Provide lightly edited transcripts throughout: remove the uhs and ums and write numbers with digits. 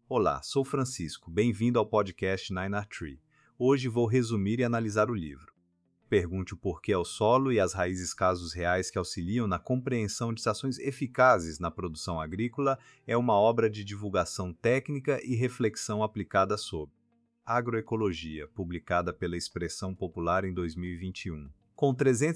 Olá, sou Francisco, bem-vindo ao podcast Nine Tree. Hoje vou resumir e analisar o livro. Pergunte o porquê ao solo e as raízes casos reais que auxiliam na compreensão de ações eficazes na produção agrícola é uma obra de divulgação técnica e reflexão aplicada sobre agroecologia, publicada pela Expressão Popular em 2021. Com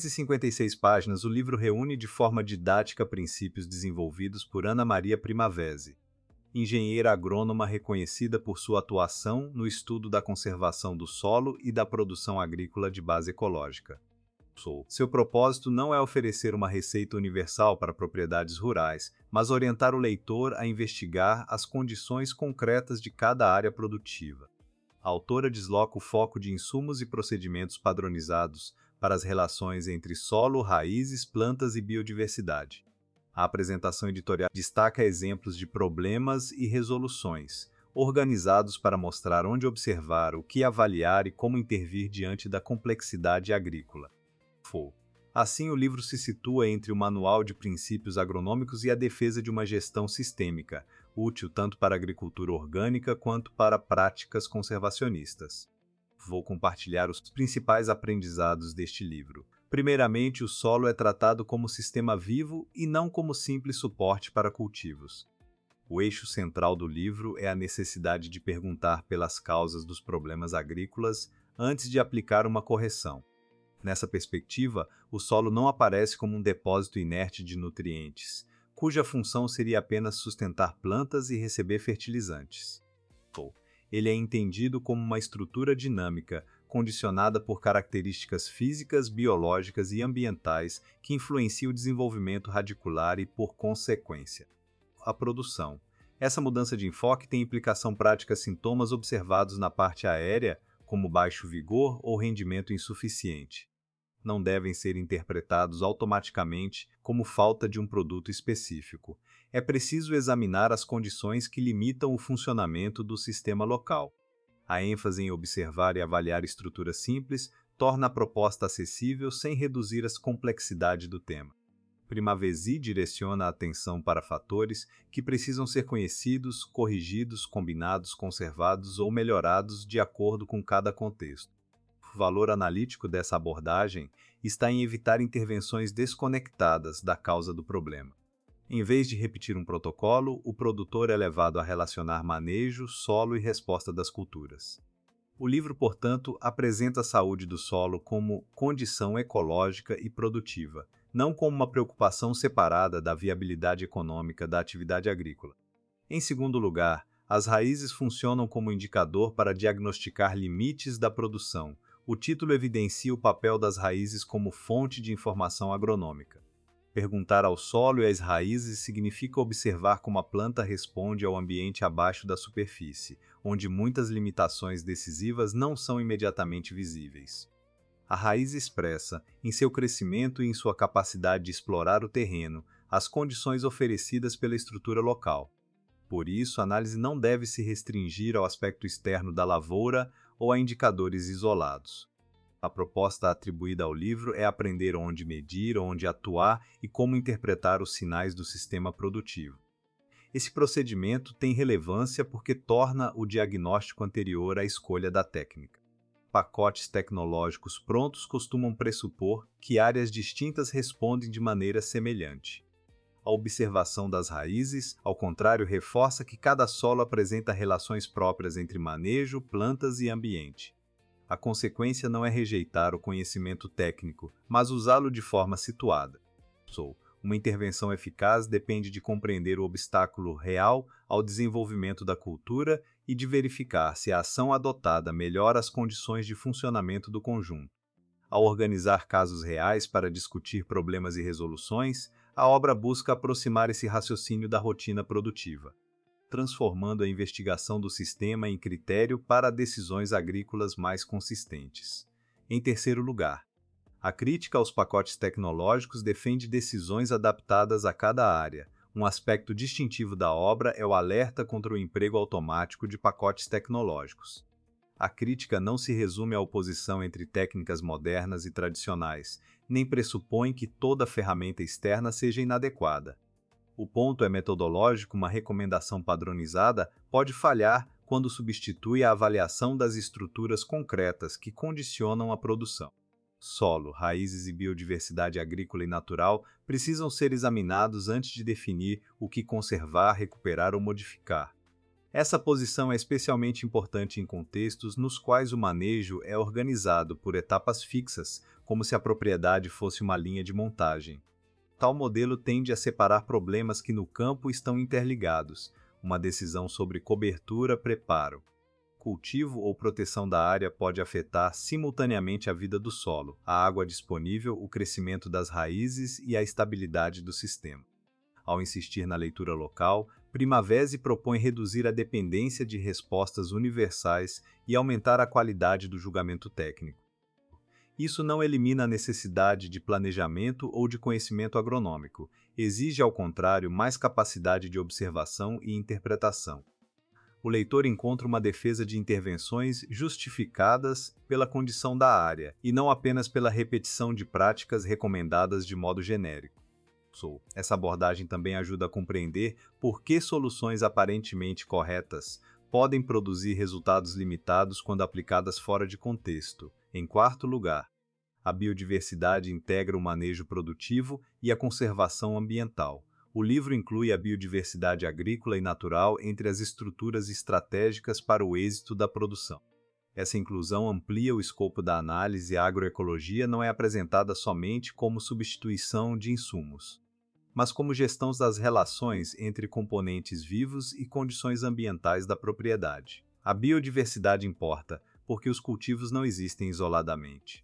356 páginas, o livro reúne de forma didática princípios desenvolvidos por Ana Maria Primavesi, engenheira agrônoma reconhecida por sua atuação no estudo da conservação do solo e da produção agrícola de base ecológica. Seu propósito não é oferecer uma receita universal para propriedades rurais, mas orientar o leitor a investigar as condições concretas de cada área produtiva. A autora desloca o foco de insumos e procedimentos padronizados para as relações entre solo, raízes, plantas e biodiversidade. A apresentação editorial destaca exemplos de problemas e resoluções, organizados para mostrar onde observar, o que avaliar e como intervir diante da complexidade agrícola. Assim, o livro se situa entre o Manual de Princípios Agronômicos e a defesa de uma gestão sistêmica, útil tanto para a agricultura orgânica quanto para práticas conservacionistas. Vou compartilhar os principais aprendizados deste livro. Primeiramente, o solo é tratado como sistema vivo e não como simples suporte para cultivos. O eixo central do livro é a necessidade de perguntar pelas causas dos problemas agrícolas antes de aplicar uma correção. Nessa perspectiva, o solo não aparece como um depósito inerte de nutrientes, cuja função seria apenas sustentar plantas e receber fertilizantes. Ele é entendido como uma estrutura dinâmica, condicionada por características físicas, biológicas e ambientais que influenciam o desenvolvimento radicular e, por consequência, a produção. Essa mudança de enfoque tem implicação prática sintomas observados na parte aérea, como baixo vigor ou rendimento insuficiente. Não devem ser interpretados automaticamente como falta de um produto específico. É preciso examinar as condições que limitam o funcionamento do sistema local. A ênfase em observar e avaliar estruturas simples torna a proposta acessível sem reduzir a complexidade do tema. Primavesi direciona a atenção para fatores que precisam ser conhecidos, corrigidos, combinados, conservados ou melhorados de acordo com cada contexto. O valor analítico dessa abordagem está em evitar intervenções desconectadas da causa do problema. Em vez de repetir um protocolo, o produtor é levado a relacionar manejo, solo e resposta das culturas. O livro, portanto, apresenta a saúde do solo como condição ecológica e produtiva, não como uma preocupação separada da viabilidade econômica da atividade agrícola. Em segundo lugar, as raízes funcionam como indicador para diagnosticar limites da produção. O título evidencia o papel das raízes como fonte de informação agronômica. Perguntar ao solo e às raízes significa observar como a planta responde ao ambiente abaixo da superfície, onde muitas limitações decisivas não são imediatamente visíveis. A raiz expressa, em seu crescimento e em sua capacidade de explorar o terreno, as condições oferecidas pela estrutura local. Por isso, a análise não deve se restringir ao aspecto externo da lavoura ou a indicadores isolados. A proposta atribuída ao livro é aprender onde medir, onde atuar e como interpretar os sinais do sistema produtivo. Esse procedimento tem relevância porque torna o diagnóstico anterior à escolha da técnica. Pacotes tecnológicos prontos costumam pressupor que áreas distintas respondem de maneira semelhante. A observação das raízes, ao contrário, reforça que cada solo apresenta relações próprias entre manejo, plantas e ambiente. A consequência não é rejeitar o conhecimento técnico, mas usá-lo de forma situada. Uma intervenção eficaz depende de compreender o obstáculo real ao desenvolvimento da cultura e de verificar se a ação adotada melhora as condições de funcionamento do conjunto. Ao organizar casos reais para discutir problemas e resoluções, a obra busca aproximar esse raciocínio da rotina produtiva, transformando a investigação do sistema em critério para decisões agrícolas mais consistentes. Em terceiro lugar, a crítica aos pacotes tecnológicos defende decisões adaptadas a cada área. Um aspecto distintivo da obra é o alerta contra o emprego automático de pacotes tecnológicos. A crítica não se resume à oposição entre técnicas modernas e tradicionais, nem pressupõe que toda ferramenta externa seja inadequada. O ponto é metodológico, uma recomendação padronizada pode falhar quando substitui a avaliação das estruturas concretas que condicionam a produção. Solo, raízes e biodiversidade agrícola e natural precisam ser examinados antes de definir o que conservar, recuperar ou modificar. Essa posição é especialmente importante em contextos nos quais o manejo é organizado por etapas fixas, como se a propriedade fosse uma linha de montagem. Tal modelo tende a separar problemas que no campo estão interligados, uma decisão sobre cobertura, preparo, cultivo ou proteção da área pode afetar simultaneamente a vida do solo, a água disponível, o crescimento das raízes e a estabilidade do sistema. Ao insistir na leitura local, Primavesi propõe reduzir a dependência de respostas universais e aumentar a qualidade do julgamento técnico. Isso não elimina a necessidade de planejamento ou de conhecimento agronômico, exige, ao contrário, mais capacidade de observação e interpretação. O leitor encontra uma defesa de intervenções justificadas pela condição da área e não apenas pela repetição de práticas recomendadas de modo genérico. Essa abordagem também ajuda a compreender por que soluções aparentemente corretas podem produzir resultados limitados quando aplicadas fora de contexto. Em quarto lugar, a biodiversidade integra o manejo produtivo e a conservação ambiental. O livro inclui a biodiversidade agrícola e natural entre as estruturas estratégicas para o êxito da produção. Essa inclusão amplia o escopo da análise e a agroecologia não é apresentada somente como substituição de insumos, mas como gestão das relações entre componentes vivos e condições ambientais da propriedade. A biodiversidade importa, porque os cultivos não existem isoladamente.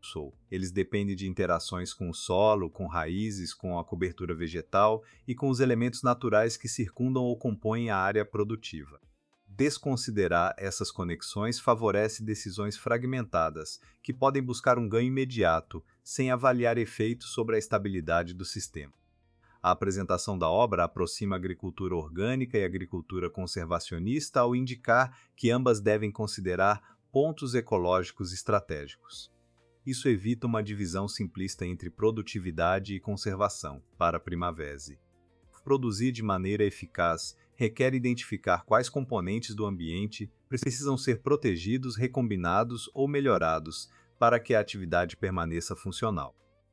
Eles dependem de interações com o solo, com raízes, com a cobertura vegetal e com os elementos naturais que circundam ou compõem a área produtiva. Desconsiderar essas conexões favorece decisões fragmentadas, que podem buscar um ganho imediato, sem avaliar efeitos sobre a estabilidade do sistema. A apresentação da obra aproxima a agricultura orgânica e a agricultura conservacionista ao indicar que ambas devem considerar pontos ecológicos estratégicos. Isso evita uma divisão simplista entre produtividade e conservação, para Primavesi. Produzir de maneira eficaz requer identificar quais componentes do ambiente precisam ser protegidos, recombinados ou melhorados para que a atividade permaneça funcional.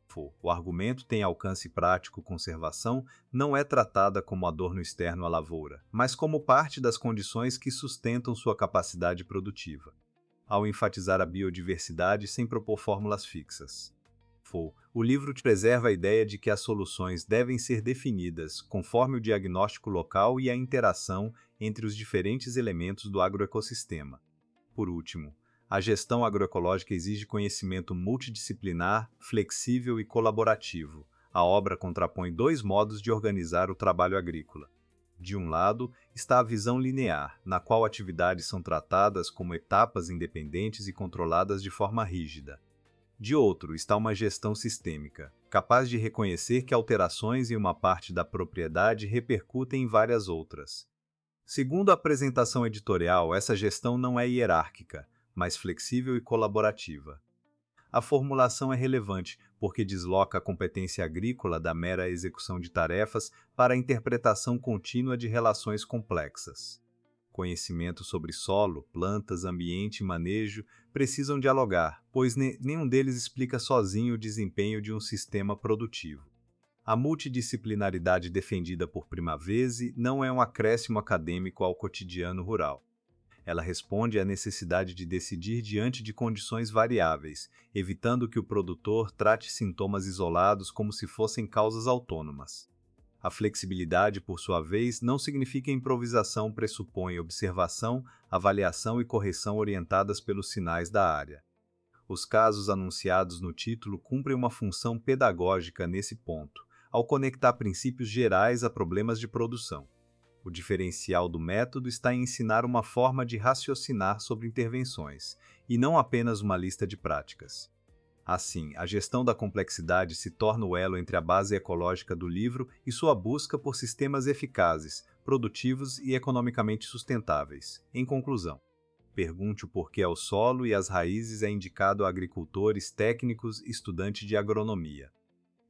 O argumento tem alcance prático. Conservação não é tratada como adorno externo à lavoura, mas como parte das condições que sustentam sua capacidade produtiva. Ao enfatizar a biodiversidade sem propor fórmulas fixas. O livro preserva a ideia de que as soluções devem ser definidas conforme o diagnóstico local e a interação entre os diferentes elementos do agroecossistema. Por último, a gestão agroecológica exige conhecimento multidisciplinar, flexível e colaborativo. A obra contrapõe dois modos de organizar o trabalho agrícola. De um lado, está a visão linear, na qual atividades são tratadas como etapas independentes e controladas de forma rígida. De outro, está uma gestão sistêmica, capaz de reconhecer que alterações em uma parte da propriedade repercutem em várias outras. Segundo a apresentação editorial, essa gestão não é hierárquica, mas flexível e colaborativa. A formulação é relevante porque desloca a competência agrícola da mera execução de tarefas para a interpretação contínua de relações complexas. Conhecimento sobre solo, plantas, ambiente e manejo precisam dialogar, pois nenhum deles explica sozinho o desempenho de um sistema produtivo. A multidisciplinaridade defendida por Primavesi não é um acréscimo acadêmico ao cotidiano rural. Ela responde à necessidade de decidir diante de condições variáveis, evitando que o produtor trate sintomas isolados como se fossem causas autônomas. A flexibilidade, por sua vez, não significa improvisação, pressupõe observação, avaliação e correção orientadas pelos sinais da área. Os casos anunciados no título cumprem uma função pedagógica nesse ponto, ao conectar princípios gerais a problemas de produção. O diferencial do método está em ensinar uma forma de raciocinar sobre intervenções, e não apenas uma lista de práticas. Assim, a gestão da complexidade se torna o elo entre a base ecológica do livro e sua busca por sistemas eficazes, produtivos e economicamente sustentáveis. Em conclusão, pergunte o porquê ao solo e às raízes é indicado a agricultores, técnicos e estudantes de agronomia.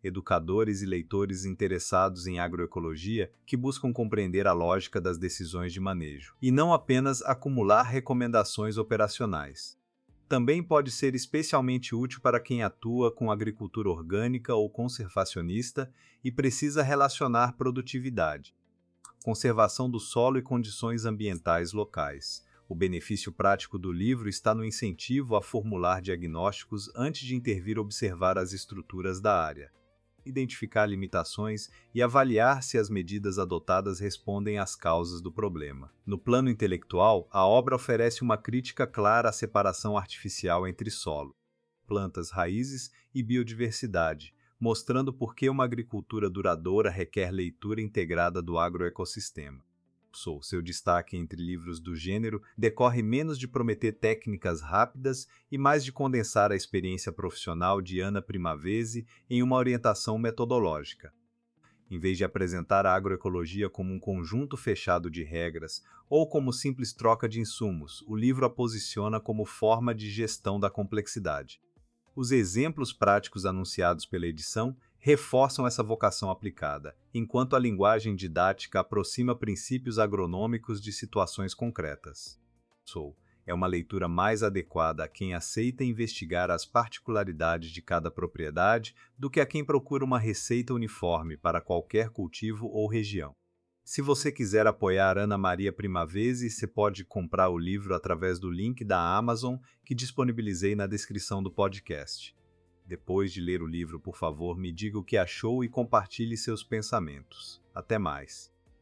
educadores e leitores interessados em agroecologia que buscam compreender a lógica das decisões de manejo, e não apenas acumular recomendações operacionais. Também pode ser especialmente útil para quem atua com agricultura orgânica ou conservacionista e precisa relacionar produtividade, conservação do solo e condições ambientais locais. O benefício prático do livro está no incentivo a formular diagnósticos antes de intervir, observar as estruturas da área, identificar limitações e avaliar se as medidas adotadas respondem às causas do problema. No plano intelectual, a obra oferece uma crítica clara à separação artificial entre solo, plantas, raízes e biodiversidade, mostrando por que uma agricultura duradoura requer leitura integrada do agroecossistema. Seu destaque entre livros do gênero decorre menos de prometer técnicas rápidas e mais de condensar a experiência profissional de Ana Primavesi em uma orientação metodológica. Em vez de apresentar a agroecologia como um conjunto fechado de regras ou como simples troca de insumos, o livro a posiciona como forma de gestão da complexidade. Os exemplos práticos anunciados pela edição reforçam essa vocação aplicada, enquanto a linguagem didática aproxima princípios agronômicos de situações concretas. É uma leitura mais adequada a quem aceita investigar as particularidades de cada propriedade do que a quem procura uma receita uniforme para qualquer cultivo ou região. Se você quiser apoiar Ana Maria Primavesi, você pode comprar o livro através do link da Amazon que disponibilizei na descrição do podcast. Depois de ler o livro, por favor, me diga o que achou e compartilhe seus pensamentos. Até mais!